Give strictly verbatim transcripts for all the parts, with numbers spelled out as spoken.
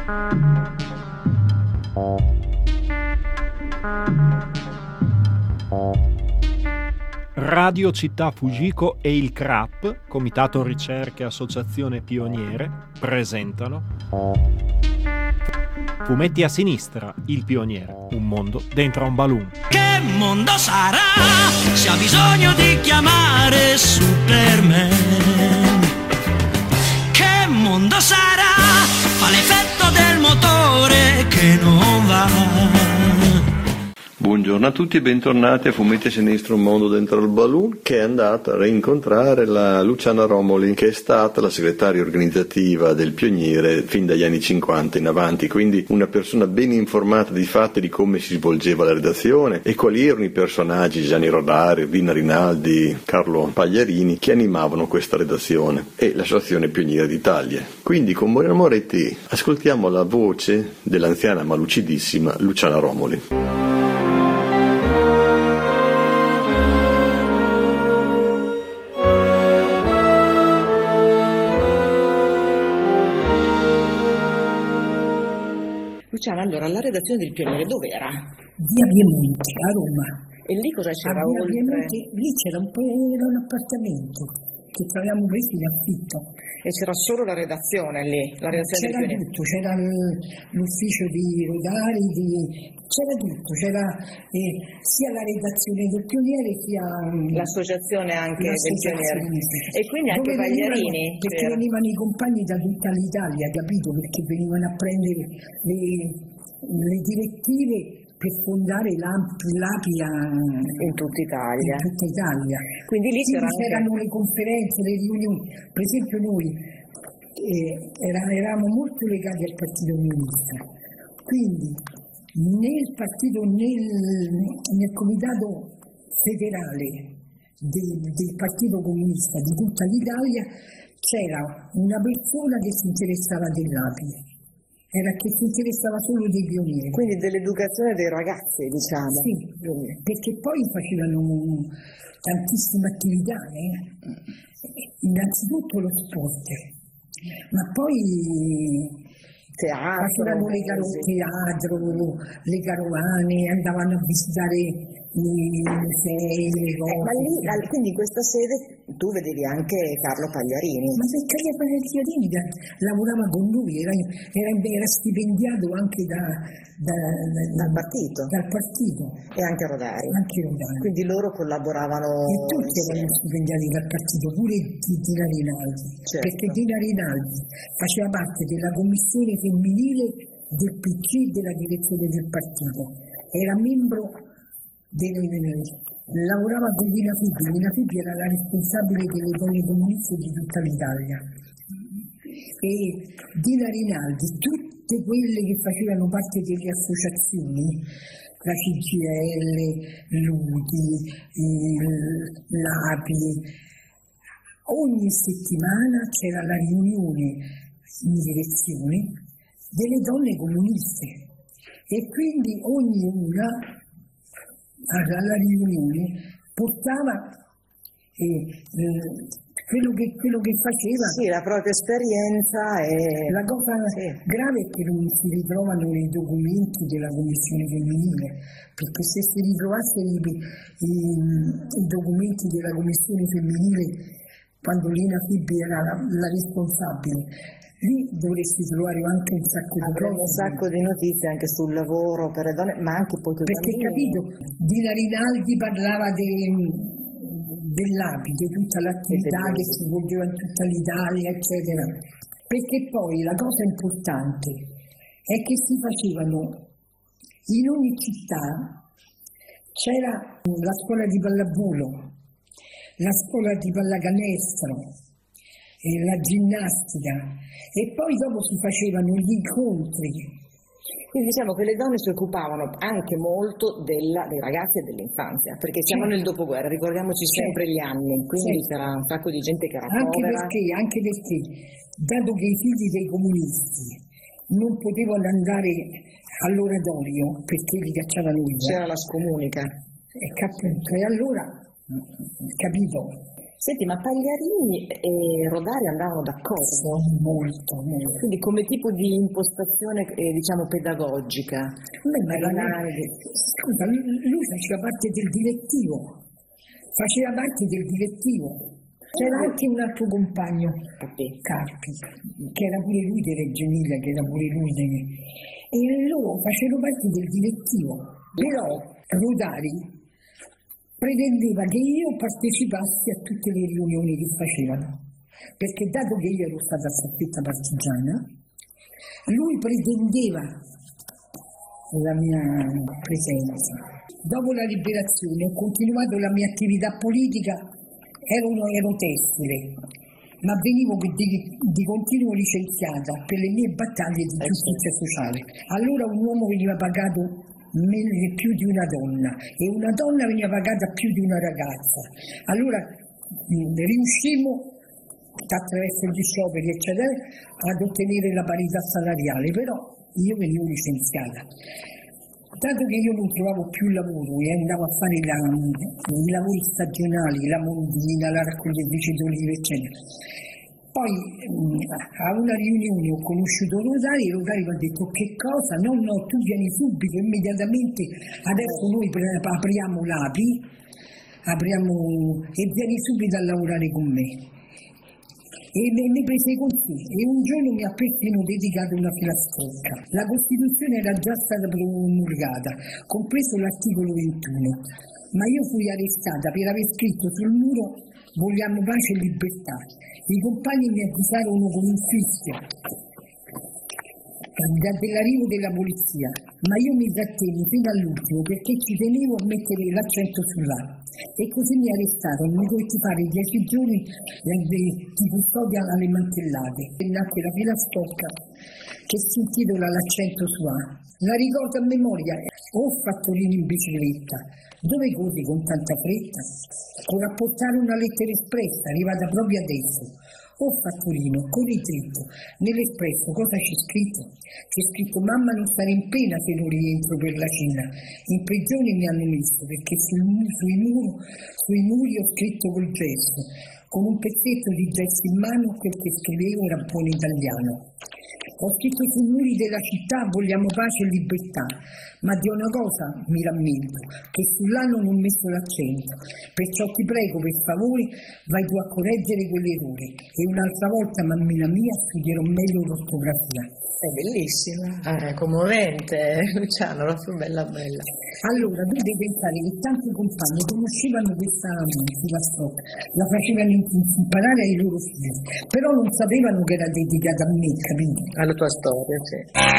Radio Città Fujiko e il C R A P, Comitato Ricerche Associazione Pioniere, presentano Fumetti a sinistra, il pioniere, un mondo dentro a un balloon. Che mondo sarà se ha bisogno di chiamare Superman? Che mondo sarà? Fa l'effetto del motore che non va. Buongiorno a tutti e bentornati a Fumetti a sinistra, un mondo dentro al balloon, che è andata a rincontrare la Luciana Romoli, che è stata la segretaria organizzativa del Pioniere fin dagli anni cinquanta in avanti, quindi una persona ben informata di fatti di come si svolgeva la redazione e quali erano i personaggi, Gianni Rodari, Rina Rinaldi, Carlo Pagliarini, che animavano questa redazione e l'associazione Pioniere d'Italia. Quindi con Moreno Moretti ascoltiamo la voce dell'anziana ma lucidissima Luciana Romoli. Luciana, allora, la redazione del Pioniere dov'era? Via Piemonte, a Roma. E lì cosa c'era a Via oltre? Piemonte, lì c'era un, era un appartamento che avevamo preso in affitto. E c'era solo la redazione lì, la redazione C'era del Pioniere? tutto, c'era l'ufficio di Rodari, di, c'era tutto, c'era eh, sia la redazione del Pioniere sia l'associazione anche l'associazione del Pioniere. E quindi anche Dove Pagliarini? Venivano, perché c'era. venivano i compagni da tutta l'Italia, capito? Perché venivano a prendere le, le direttive per fondare l'Apia in tutta Italia. In tutta Italia. Quindi lì Quindi c'era c'erano anche... le conferenze, le riunioni. Per esempio noi eh, era, eravamo molto legati al Partito Comunista, quindi nel partito, nel, nel comitato federale del, del Partito Comunista di tutta l'Italia c'era una persona che si interessava dell'Apia. Era che si interessava solo dei pionieri. Quindi dell'educazione dei ragazzi, diciamo. Sì, perché poi facevano tantissime attività, eh? Innanzitutto lo sport, ma poi teatro, facevano le caro- teatro, le carovane, andavano a visitare i musei, le cose. Eh, ma lì, quindi in questa sede tu vedevi anche Carlo Pagliarini. Ma perché Carlo Pagliarini da, lavorava con lui, era, era, era stipendiato anche da, da, da, dal partito. Dal partito. E anche Rodari. Anche Rodari. Quindi loro collaboravano. E tutti erano stipendiati dal partito, pure Dina Rinaldi. Certo. Perché Dina Rinaldi faceva parte della commissione femminile del P C e della direzione del partito. Era membro delle, lavorava con Lina Fibbi. Lina Fibbi era la responsabile delle donne comuniste di tutta l'Italia. E Dina Rinaldi, tutte quelle che facevano parte delle associazioni, la C G I L, l'U D I, l'Api, ogni settimana c'era la riunione in direzione delle donne comuniste e quindi ognuna alla riunione portava eh, eh, quello, che, quello che faceva. Sì, la propria esperienza. E... La cosa sì. grave è che non si ritrovano nei documenti della commissione femminile, perché se si ritrovassero i, i, i documenti della commissione femminile quando Lina Fibbi era la, la responsabile, lì dovresti trovare anche un sacco di cose. Un sacco di notizie anche sul lavoro per le donne, ma anche poi perché capito, Dina Rinaldi parlava de, dell'Api, di tutta l'attività che si svolgeva in tutta l'Italia, eccetera. Perché poi la cosa importante è che si facevano in ogni città c'era la scuola di pallavolo, la scuola di pallacanestro, e la ginnastica, e poi dopo si facevano gli incontri. Quindi diciamo che le donne si occupavano anche molto della, dei ragazzi e dell'infanzia, perché siamo certo. nel dopoguerra, ricordiamoci sempre certo. gli anni, quindi certo. c'era un sacco di gente che era anche povera. Perché, anche perché, dato che i figli dei comunisti non potevano andare all'oratorio perché li cacciavano via, c'era la scomunica. E, capito, e allora, capito, Senti, ma Pagliarini e Rodari andavano d'accordo? Molto, molto. Quindi come tipo di impostazione, eh, diciamo, pedagogica? Beh, ma la, scusa, lui faceva parte del direttivo, faceva parte del direttivo. C'era anche un altro compagno, Carpi, che era pure lui di Reggio Emilia, che era pure lui di... E loro facevano parte del direttivo, però Rodari pretendeva che io partecipassi a tutte le riunioni che facevano, perché dato che io ero stata staffetta partigiana, lui pretendeva la mia presenza. Dopo la liberazione ho continuato la mia attività politica, ero, ero tessile, ma venivo di, di continuo licenziata per le mie battaglie di giustizia sociale. Allora un uomo veniva pagato più di una donna e una donna veniva pagata più di una ragazza. Allora mh, riuscimmo attraverso gli scioperi eccetera ad ottenere la parità salariale, però io venivo licenziata. Dato che io non trovavo più lavoro e andavo a fare la, i lavori stagionali, la mondina, la raccoglitrice d'olive eccetera, poi a una riunione ho conosciuto Rodari e Rodari mi ha detto: che cosa? No, no, tu vieni subito, immediatamente, adesso noi apriamo l'A P I apriamo, e vieni subito a lavorare con me. E mi prese così e un giorno mi ha persino dedicato una filastrocca. La Costituzione era già stata promulgata, compreso l'articolo ventuno, ma io fui arrestata per aver scritto sul muro "Vogliamo pace e libertà". I compagni mi accusarono con un fischio dell'arrivo della polizia, ma io mi trattenevo fino all'ultimo perché ci tenevo a mettere l'accento sull'A. E così mi arrestarono, mi dovetti fare dieci giorni di custodia alle mantellate. E nacque la filastrocca che si intitola "L'accento su A". La ricordo a memoria: o fattorino in bicicletta, dove corri con tanta fretta? Con a portare una lettera espressa arrivata proprio adesso. O fattorino, corri dritto, nell'espresso cosa c'è scritto? C'è scritto: mamma non stare in pena se non rientro per la cena. In prigione mi hanno messo perché sul, sui, muro, sui muri ho scritto col gesso, con un pezzetto di gesso in mano, quel che scrivevo era buon italiano. Ho scritto sui muri della città: vogliamo pace e libertà, ma di una cosa mi rammento, che sull'anno non ho messo l'accento, perciò ti prego per favore vai tu a correggere quell'errore e un'altra volta, mammina mia, studierò meglio l'ortografia. È bellissima, è commovente, Luciano, la sua bella bella. Allora, tu devi pensare che tanti compagni conoscevano questa filastrocca, la facevano imparare ai loro figli, però non sapevano che era dedicata a me, capito? Alla tua storia, sì.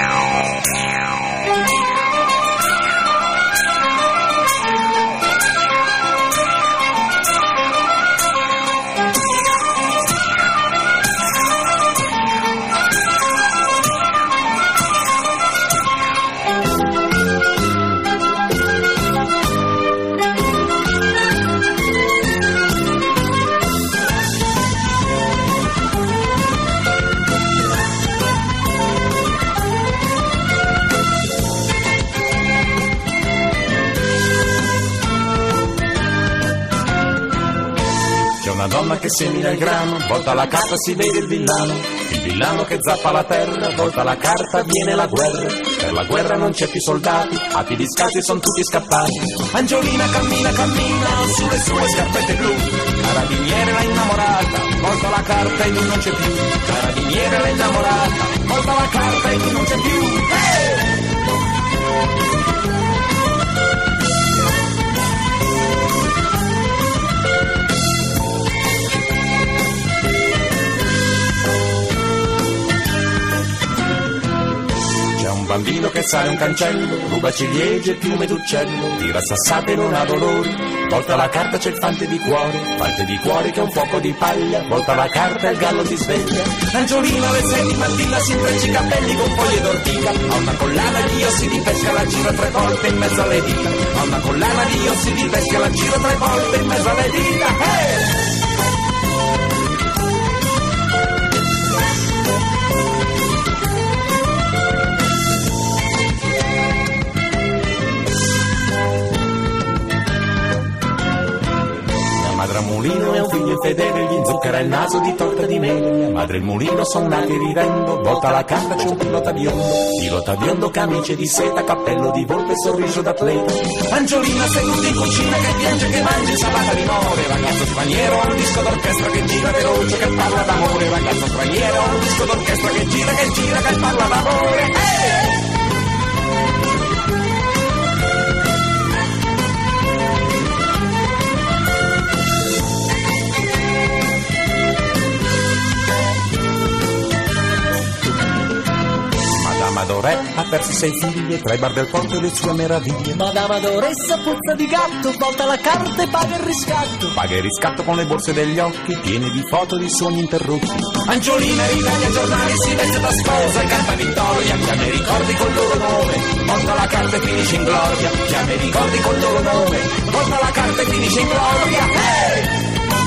Una donna che semina il grano, volta la carta si vede il villano, il villano che zappa la terra, volta la carta viene la guerra, per la guerra non c'è più soldati, api discalzi son tutti scappati. Angiolina cammina cammina sulle sue scarpette blu, carabiniere l'ha innamorata, volta la carta e lui non c'è più, carabiniere l'ha innamorata, volta la carta e lui non c'è più. Hey! Bambino che sale un cancello, ruba ciliegie e piume d'uccello, tira sassate e non ha dolori, volta la carta c'è il fante di cuore, fante di cuore che è un fuoco di paglia, volta la carta e il gallo si sveglia. Angiolino alle sei di mattina si intreccia i capelli con foglie d'ortica, ha una collana di ossi di pesca, la gira tre volte in mezzo alle dita, ha una collana di ossi di pesca, la gira tre volte in mezzo alle dita. Hey! Madramulino è un figlio infedele era il naso di torta di mele. Mia madre e il mulino son nati ridendo. Volta la carta c'è un pilota biondo, pilota biondo, camice di seta, cappello di volpe, sorriso d'atleta. Angiolina seduta in cucina che piange, che mangia insalata di more. Ragazzo straniero, un disco d'orchestra che gira veloce, che parla d'amore. Ragazzo straniero, un disco d'orchestra che gira, che gira, che parla d'amore. Hey! Madama Dorè ha perso sei figli e tra i bar del porto e le sue meraviglie. Madama Doressa puzza di gatto, volta la carta e paga il riscatto. Paga il riscatto con le borse degli occhi piene di foto di sogni interrotti. Angiolina ritaglia i giornali, si veste da sposa e canta vittoria. Chiama i ricordi col loro nome, volta la carta e finisce in gloria. Chiama i ricordi col loro nome, volta la carta e finisce in gloria. Hey!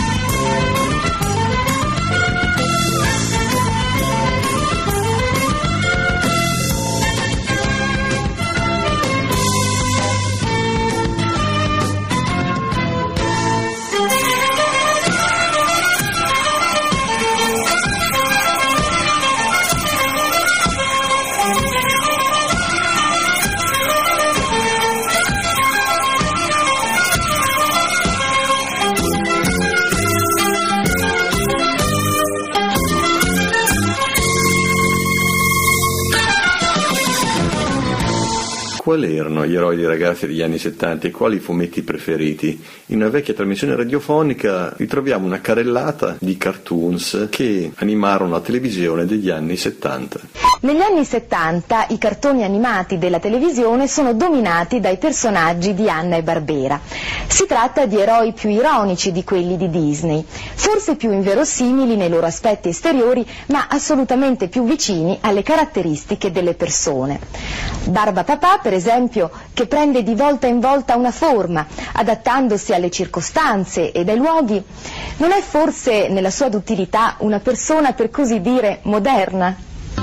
Quali erano gli eroi dei ragazzi degli anni settanta e quali i fumetti preferiti? In una vecchia trasmissione radiofonica ritroviamo una carrellata di cartoons che animarono la televisione degli anni settanta. Negli anni settanta i cartoni animati della televisione sono dominati dai personaggi di Hanna e Barbera. Si tratta di eroi più ironici di quelli di Disney, forse più inverosimili nei loro aspetti esteriori, ma assolutamente più vicini alle caratteristiche delle persone. Barbapapà, per esempio, che prende di volta in volta una forma, adattandosi alle circostanze e ai luoghi, non è forse nella sua duttilità una persona per così dire moderna?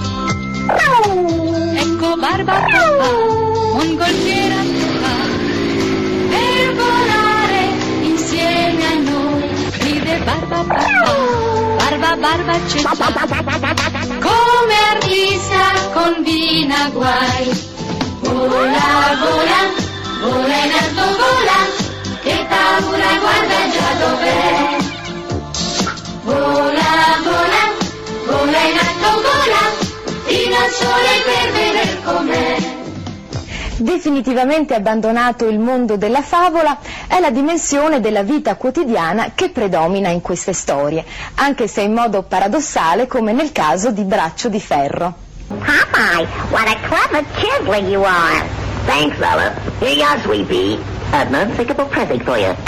Ecco Barbapapà, un golfiere a papà, per volare insieme a noi, ride Barbapapà, barba barba c'è già, come artista combina guai. Vola, vola, vola in alto, vola, che paura, guarda già dov'è. Vola, vola, vola in alto, vola, fino al sole per vedere com'è. Definitivamente abbandonato il mondo della favola, è la dimensione della vita quotidiana che predomina in queste storie, anche se in modo paradossale come nel caso di Braccio di Ferro. Popeye, what a clever chiseling you are. Thanks, fella. Here you are, sweet pea. An unthinkable present for you.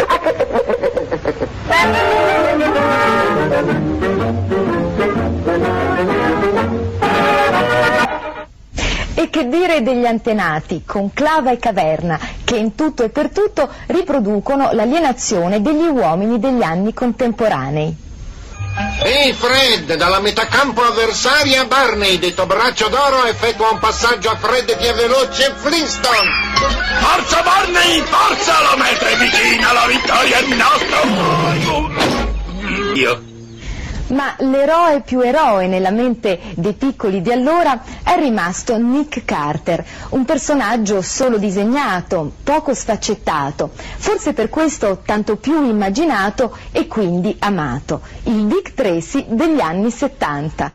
E che dire degli antenati, Conclava e Caverna, che in tutto e per tutto riproducono l'alienazione degli uomini degli anni contemporanei. Ehi Fred, dalla metà campo avversaria Barney, detto Braccio d'Oro, effettua un passaggio a Fred più veloce Flintstone. Forza Barney, forza, la meta è vicina, la vittoria è nostra. Io. Ma l'eroe più eroe nella mente dei piccoli di allora è rimasto Nick Carter, un personaggio solo disegnato, poco sfaccettato, forse per questo tanto più immaginato e quindi amato, il Dick Tracy degli anni settanta.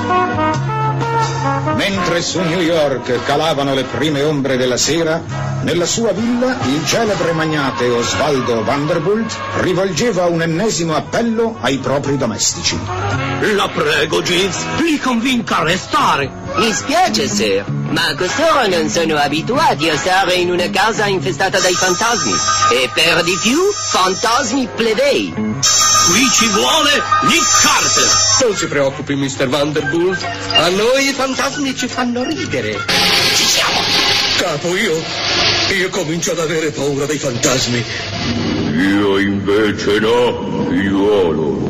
Mentre su New York calavano le prime ombre della sera, nella sua villa il celebre magnate Osvaldo Vanderbilt rivolgeva un ennesimo appello ai propri domestici. La prego, Jeeves, li convinca a restare. Mi spiace, sir, ma costoro non sono abituati a stare in una casa infestata dai fantasmi. E per di più, fantasmi plebei. Qui ci vuole Nick Carter. Non si preoccupi, mister Vanderbilt. A noi i fantasmi ci fanno ridere. Ci siamo. Capo, io... io comincio ad avere paura dei fantasmi. Io invece no, figliuolo.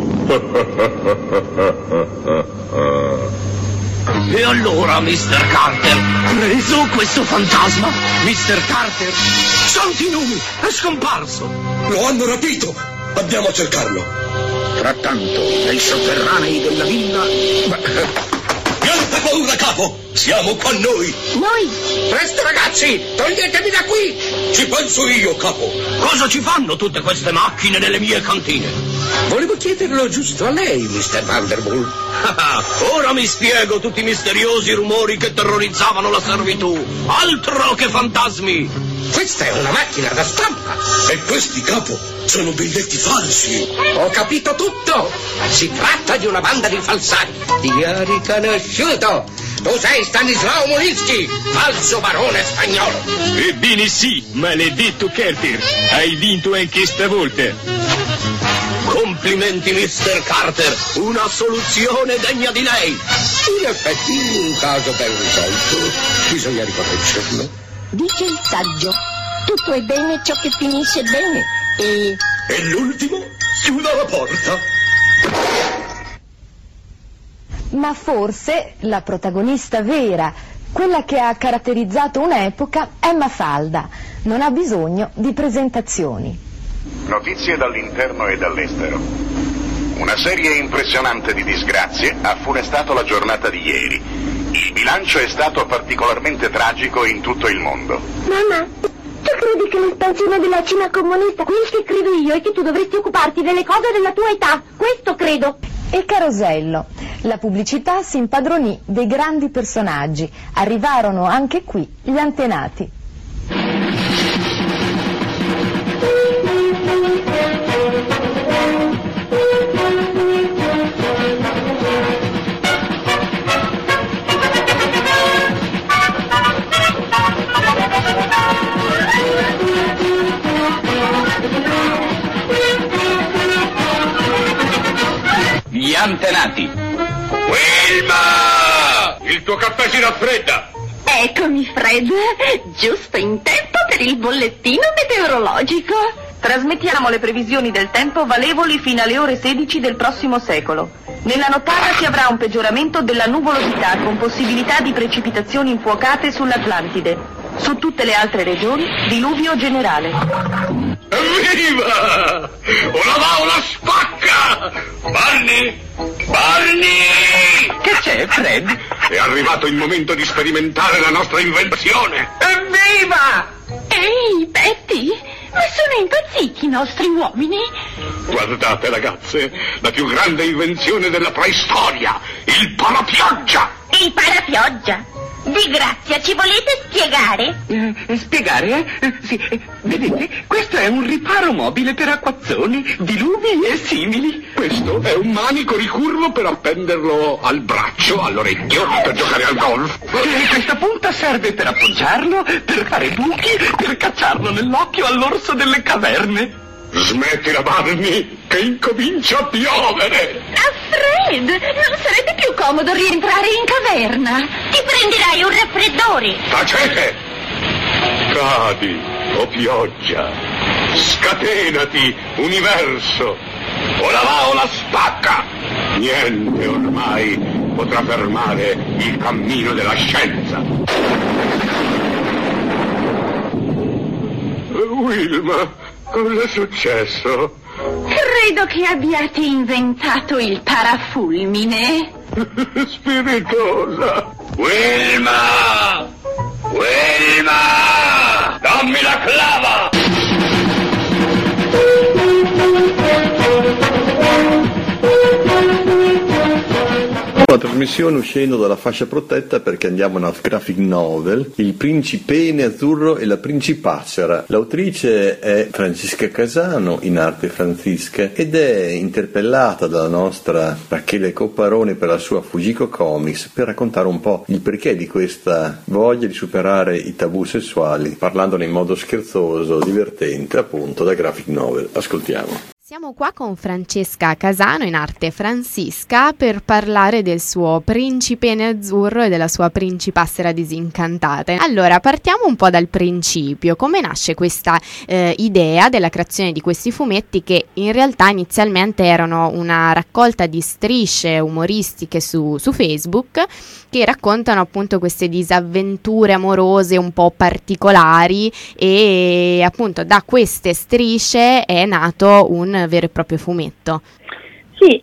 E allora, mister Carter, preso questo fantasma? mister Carter? Santi numi, è scomparso. Lo hanno rapito. Andiamo a cercarlo. Frattanto, nei sotterranei della villa... Niente paura, capo! Siamo qua noi! Noi? Presto, ragazzi! Toglietemi da qui! Ci penso io, capo! Cosa ci fanno tutte queste macchine nelle mie cantine? Volevo chiederlo giusto a lei, mister Vanderbull. Ora mi spiego tutti i misteriosi rumori che terrorizzavano la servitù. Altro che fantasmi! Questa è una macchina da stampa. E questi, capo, sono biglietti falsi. Ho capito tutto. Si tratta di una banda di falsari. Ti ha riconosciuto. Tu sei Stanislao Molinsky, falso barone spagnolo. Ebbene sì, maledetto Carter. Hai vinto anche stavolta. Complimenti, mister Carter. Una soluzione degna di lei. In effetti, un caso ben risolto. Bisogna riconoscerlo. Dice il saggio, tutto è bene ciò che finisce bene. E... E l'ultimo? Chiuda la porta. Ma forse la protagonista vera, quella che ha caratterizzato un'epoca, è Mafalda. Non ha bisogno di presentazioni. Notizie dall'interno e dall'estero. Una serie impressionante di disgrazie ha funestato la giornata di ieri. Il bilancio è stato particolarmente tragico in tutto il mondo. Mamma, tu credi che l'espansione della Cina comunista, quel che credo io è che tu dovresti occuparti delle cose della tua età, questo credo. E Carosello, la pubblicità si impadronì dei grandi personaggi, arrivarono anche qui gli antenati. Gli antenati. Wilma! Il tuo caffè si raffredda. Eccomi, Fred. Giusto in tempo per il bollettino meteorologico. Trasmettiamo le previsioni del tempo valevoli fino alle ore sedici del prossimo secolo. Nella nottata si avrà un peggioramento della nuvolosità con possibilità di precipitazioni infuocate sull'Atlantide. Su tutte le altre regioni, diluvio generale. Evviva! Una vaula spacca! Barney! Barney! Che c'è, Fred? È arrivato il momento di sperimentare la nostra invenzione! Evviva! Ehi, Betty! Ma sono impazziti i nostri uomini? Guardate, ragazze, la più grande invenzione della preistoria! Il parapioggia! Il parapioggia! Di grazia, ci volete spiegare? Eh, spiegare? Eh? Sì, eh, vedete, questo è un riparo mobile per acquazzoni, diluvi e simili. Questo è un manico ricurvo per appenderlo al braccio, all'orecchio, per giocare al golf. E questa punta serve per appoggiarlo, per fare buchi, per cacciarlo nell'occhio all'orso delle caverne. Smettila, Barney, che incomincia a piovere! Ah, Fred, non sarebbe più comodo rientrare in caverna? Ti prenderai un raffreddore! Tacete! Cadi, o pioggia! Scatenati, universo! O la vaola spacca! Niente ormai potrà fermare il cammino della scienza! Wilma! Cosa è successo? Credo che abbiate inventato il parafulmine. Spiritosa. Wilma! Wilma! Dammi la clava! La trasmissione uscendo dalla fascia protetta perché andiamo a una graphic novel, Il principene azzurro e la principazzera. L'autrice è Francesca Casano, in arte Franzisca, ed è interpellata dalla nostra Rachele Copparone per la sua Fujiko Comics per raccontare un po' il perché di questa voglia di superare i tabù sessuali, parlandone in modo scherzoso, divertente, appunto, da graphic novel. Ascoltiamo. Siamo qua con Francesca Casano, in arte Franzisca, per parlare del suo principene azzurro e della sua principassera disincantata. Allora, partiamo un po' dal principio. Come nasce questa eh, idea della creazione di questi fumetti che in realtà inizialmente erano una raccolta di strisce umoristiche su, su Facebook che raccontano appunto queste disavventure amorose un po' particolari, e appunto da queste strisce è nato un vero e proprio fumetto. Sì,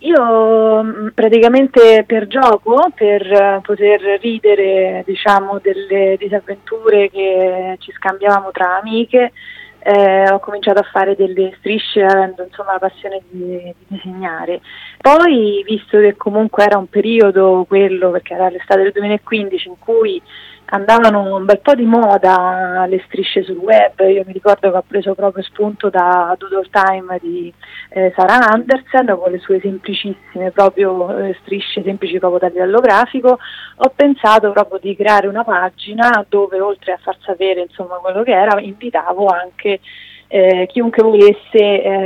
io praticamente per gioco, per poter ridere, diciamo, delle disavventure che ci scambiavamo tra amiche, eh, ho cominciato a fare delle strisce avendo insomma la passione di, di disegnare. Poi, visto che comunque era un periodo quello, perché era l'estate del duemilaquindici, in cui andavano un bel po' di moda le strisce sul web, io mi ricordo che ho preso proprio spunto da Doodle Time di eh, Sarah Andersen con le sue semplicissime proprio eh, strisce semplici proprio da livello grafico. Ho pensato proprio di creare una pagina dove, oltre a far sapere insomma quello che era, invitavo anche Eh, chiunque volesse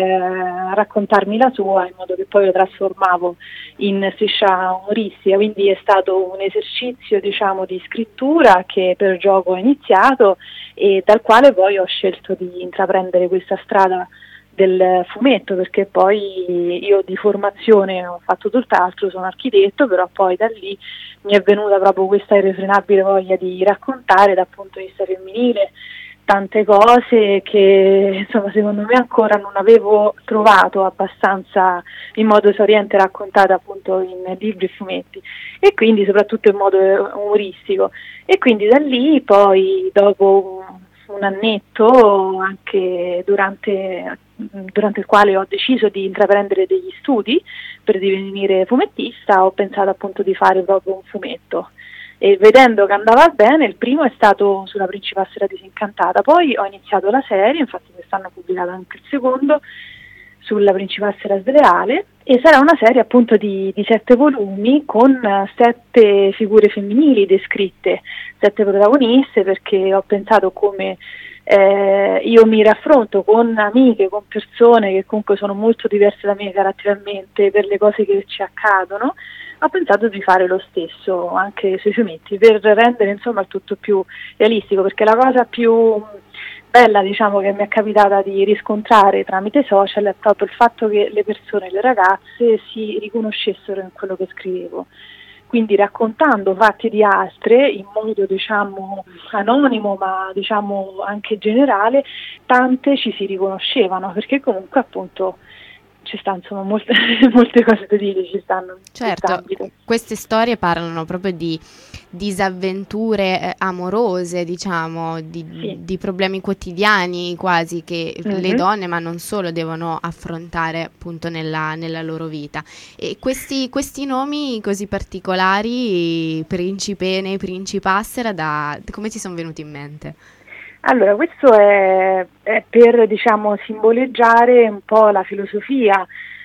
eh, raccontarmi la sua, in modo che poi lo trasformavo in striscia umoristica. Quindi è stato un esercizio, diciamo, di scrittura che per gioco ho iniziato e dal quale poi ho scelto di intraprendere questa strada del fumetto, perché poi io di formazione ho fatto tutt'altro, sono architetto, però poi da lì mi è venuta proprio questa irrefrenabile voglia di raccontare dal punto di vista femminile tante cose che insomma secondo me ancora non avevo trovato abbastanza in modo esauriente raccontate appunto in libri e fumetti, e quindi soprattutto in modo umoristico. E quindi da lì poi, dopo un, un annetto anche durante, durante il quale ho deciso di intraprendere degli studi per divenire fumettista, ho pensato appunto di fare proprio un fumetto. E vedendo che andava bene, il primo è stato sulla Principassera Disincantata, poi ho iniziato la serie, infatti quest'anno ho pubblicato anche il secondo, sulla Principassera Sleale, e sarà una serie appunto di, di sette volumi con sette figure femminili descritte, sette protagoniste, perché ho pensato come eh, io mi raffronto con amiche, con persone che comunque sono molto diverse da me caratterialmente per le cose che ci accadono. Ho pensato di fare lo stesso anche sui fumetti per rendere insomma il tutto più realistico, perché la cosa più bella, diciamo, che mi è capitata di riscontrare tramite social è proprio il fatto che le persone, le ragazze, si riconoscessero in quello che scrivevo. Quindi raccontando fatti di altre in modo, diciamo, anonimo, ma diciamo anche generale, tante ci si riconoscevano, perché comunque appunto ci stanno insomma molte, molte cose da dire, ci stanno. Certo, queste storie parlano proprio di disavventure eh, amorose, diciamo, di, sì. di problemi quotidiani quasi che mm-hmm. le donne, ma non solo, devono affrontare appunto nella, nella loro vita. E questi, questi nomi così particolari, Principene, Principassera, da come ti sono venuti in mente? Allora, questo è, è per, diciamo, simboleggiare un po' la filosofia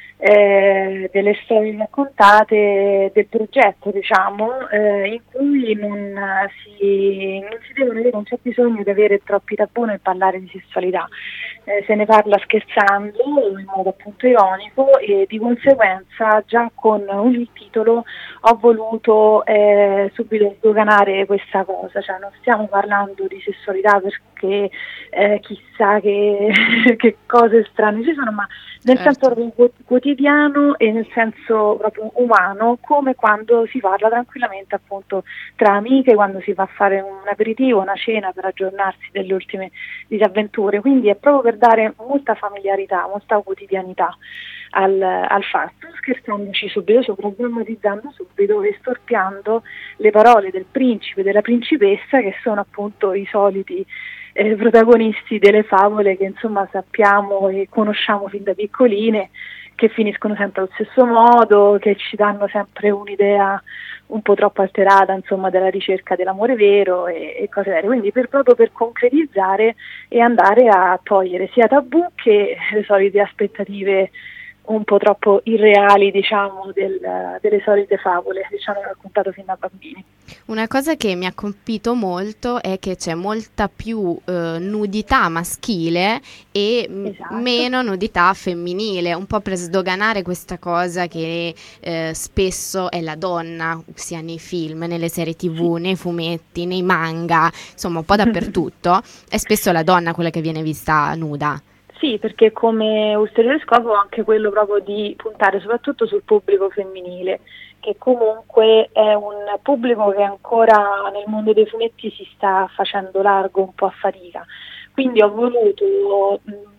eh, delle storie raccontate, del progetto, diciamo, eh, in cui non si, non si devono avere, non c'è bisogno di avere troppi tabù nel parlare di sessualità. Eh, se ne parla scherzando, in modo appunto ironico, e di conseguenza già con il titolo ho voluto eh, subito sdoganare questa cosa, cioè non stiamo parlando di sessualità perché eh, chissà che, che cose strane ci sono, ma nel certo. senso proprio quotidiano e nel senso proprio umano, come quando si parla tranquillamente appunto tra amiche, quando si va a fare un aperitivo, una cena per aggiornarsi delle ultime disavventure. Quindi è proprio per dare molta familiarità, molta quotidianità al, al fatto, scherzandoci subito sopra, drammatizzando subito e storpiando le parole del principe e della principessa, che sono appunto i soliti eh, protagonisti delle favole che insomma sappiamo e conosciamo fin da piccoline, che finiscono sempre allo stesso modo, che ci danno sempre un'idea un po' troppo alterata insomma della ricerca dell'amore vero e, e cose varie. Quindi per, proprio per concretizzare e andare a togliere sia tabù che le solite aspettative un po' troppo irreali, diciamo, del, delle solite favole, diciamo, raccontate fin da bambini. Una cosa che mi ha colpito molto è che c'è molta più eh, nudità maschile e esatto. meno nudità femminile, un po' per sdoganare questa cosa che eh, spesso è la donna, sia nei film, nelle serie tv, nei fumetti, nei manga, insomma un po' dappertutto, è spesso la donna quella che viene vista nuda. Sì, perché come ulteriore scopo anche quello proprio di puntare soprattutto sul pubblico femminile, che comunque è un pubblico che ancora nel mondo dei fumetti si sta facendo largo un po' a fatica. Quindi ho voluto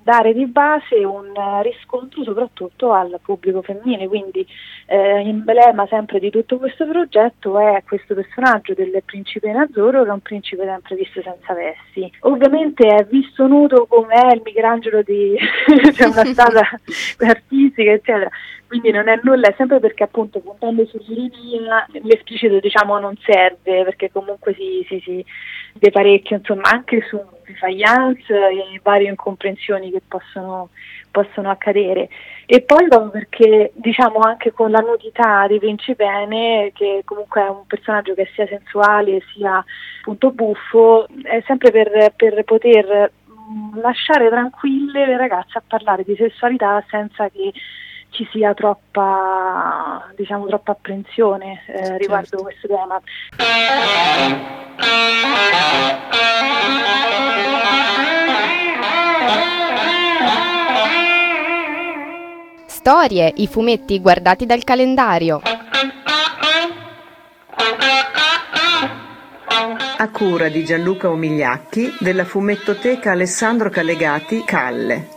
dare di base un riscontro soprattutto al pubblico femminile, quindi eh, emblema sempre di tutto questo progetto è questo personaggio del principino azzurro, che è un principe sempre visto senza vesti. Ovviamente è visto nudo come è il Michelangelo di cioè una statua artistica, eccetera, quindi non è nulla, è sempre perché appunto puntando sull'ironia l'esplicito diciamo non serve, perché comunque si, si, si vede parecchio, insomma, anche su defiance e varie incomprensioni che possono, possono accadere. E poi proprio perché diciamo anche con la nudità di Principene, che comunque è un personaggio che sia sensuale sia appunto buffo, è sempre per, per poter mh, lasciare tranquille le ragazze a parlare di sessualità senza che ci sia troppa, diciamo, troppa apprensione eh, certo. riguardo questo tema. Storie, i fumetti guardati dal calendario. A cura di Gianluca Omigliacchi della fumettoteca Alessandro Callegati Calle.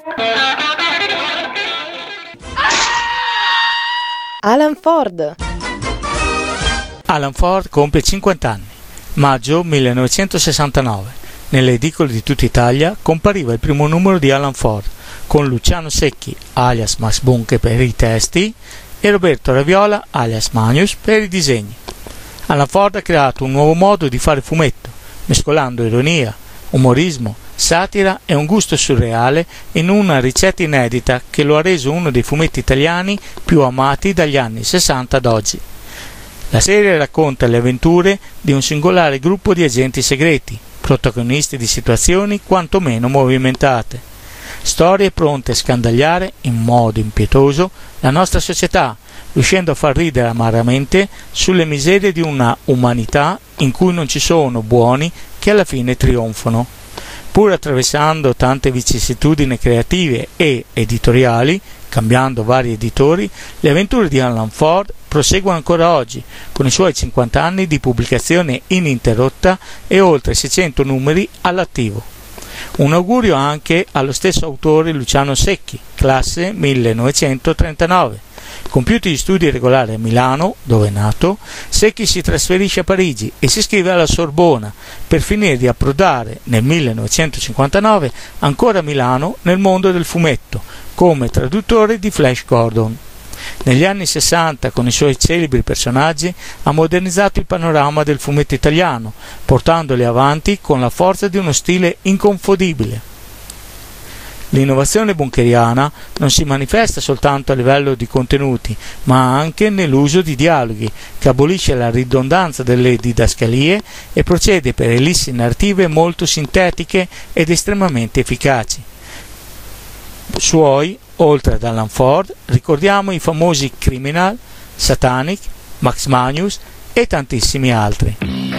Alan Ford. Alan Ford compie cinquanta anni. Maggio millenovecentosessantanove. Nelle edicole di tutta Italia compariva il primo numero di Alan Ford, con Luciano Secchi, alias Max Bunke per i testi, e Roberto Raviola, alias Manius, per i disegni. Alan Ford ha creato un nuovo modo di fare fumetto, mescolando ironia, umorismo, satira e un gusto surreale in una ricetta inedita che lo ha reso uno dei fumetti italiani più amati dagli anni sessanta ad oggi. La serie racconta le avventure di un singolare gruppo di agenti segreti, protagonisti di situazioni quantomeno movimentate. Storie pronte a scandagliare in modo impietoso la nostra società, riuscendo a far ridere amaramente sulle miserie di una umanità in cui non ci sono buoni che alla fine trionfano. Pur attraversando tante vicissitudini creative e editoriali, cambiando vari editori, le avventure di Alan Ford proseguono ancora oggi, con i suoi cinquanta anni di pubblicazione ininterrotta e oltre seicento numeri all'attivo. Un augurio anche allo stesso autore Luciano Secchi, classe millenovecentotrentanove. Compiuti gli studi regolari a Milano, dove è nato, Secchi si trasferisce a Parigi e si iscrive alla Sorbona, per finire di approdare nel millenovecentocinquantanove ancora a Milano nel mondo del fumetto, come traduttore di Flash Gordon. Negli anni sessanta, con i suoi celebri personaggi, ha modernizzato il panorama del fumetto italiano, portandoli avanti con la forza di uno stile inconfondibile. L'innovazione buncheriana non si manifesta soltanto a livello di contenuti, ma anche nell'uso di dialoghi, che abolisce la ridondanza delle didascalie e procede per ellissi narrative molto sintetiche ed estremamente efficaci. Suoi, oltre ad Alan Ford, ricordiamo i famosi Criminal, Satanic, Max Manius e tantissimi altri.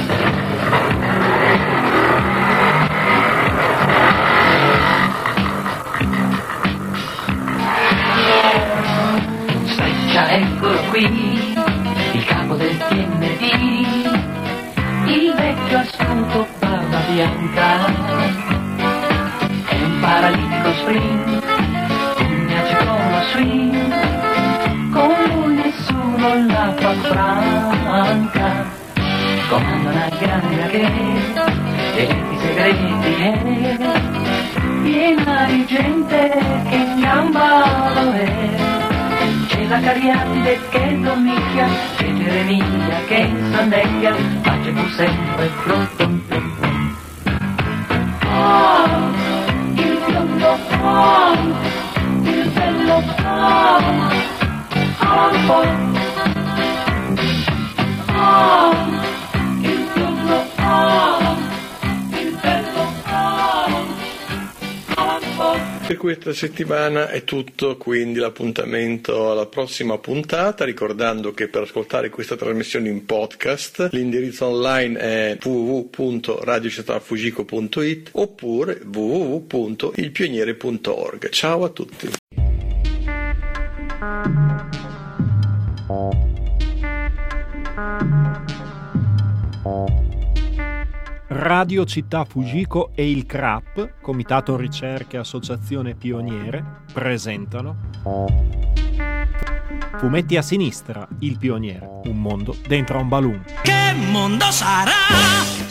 Eccolo qui, il capo del T N D, il vecchio astuto barba bianca, è un paralitico spring, un magicola swing, con lui nessuno la fa franca, comanda una grande che dei segreti è, piena di gente che in gamba lo è. C'è la Cariatide che dormicchia, c'è Geremia che insonnecchia, ma c'è pur sempre flotto. Oh, il biondo, oh, il bello, oh, oh, oh, il biondo, oh, il bello, oh, oh. Per questa settimana è tutto, quindi l'appuntamento alla prossima puntata, ricordando che per ascoltare questa trasmissione in podcast l'indirizzo online è w w w punto radio città fugico punto i t oppure w w w punto il pioniere punto org. Ciao a tutti. Radio Città Fujiko e il C R A P, Comitato Ricerche Associazione Pioniere, presentano Fumetti a sinistra, Il Pioniere, un mondo dentro un balloon. Che mondo sarà?